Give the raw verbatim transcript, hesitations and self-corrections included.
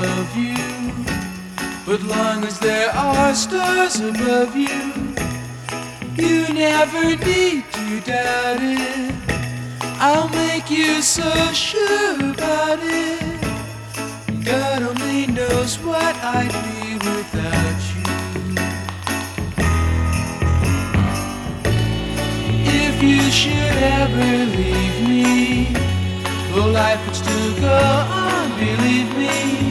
of you. But long as there are stars above you, you never need to doubt it. I'll make you so sure about it. God only knows what I'd be without you. If you should ever leave me, well, life would still go on, believe me.